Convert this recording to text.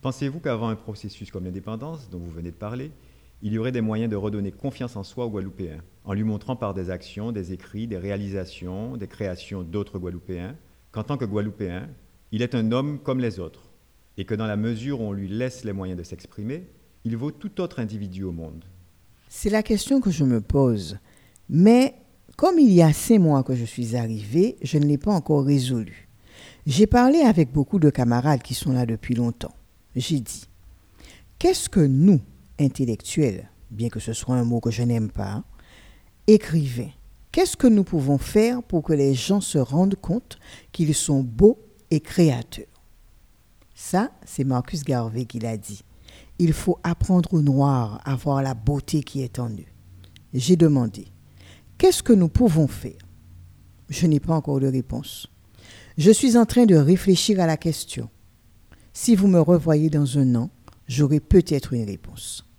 Pensez-vous qu'avant un processus comme l'indépendance, dont vous venez de parler, il y aurait des moyens de redonner confiance en soi aux Guadeloupéens, en lui montrant par des actions, des écrits, des réalisations, des créations d'autres Guadeloupéens, qu'en tant que Guadeloupéen, il est un homme comme les autres, et que dans la mesure où on lui laisse les moyens de s'exprimer, il vaut tout autre individu au monde. C'est la question que je me pose. Mais comme il y a 5 mois que je suis arrivée, je ne l'ai pas encore résolue. J'ai parlé avec beaucoup de camarades qui sont là depuis longtemps. J'ai dit, qu'est-ce que nous, intellectuels, bien que ce soit un mot que je n'aime pas, écrivains, qu'est-ce que nous pouvons faire pour que les gens se rendent compte qu'ils sont beaux et créateurs? Ça, c'est Marcus Garvey qui l'a dit. Il faut apprendre aux Noirs à voir la beauté qui est en eux. J'ai demandé, qu'est-ce que nous pouvons faire? Je n'ai pas encore de réponse. Je suis en train de réfléchir à la question. Si vous me revoyez dans un an, j'aurai peut-être une réponse.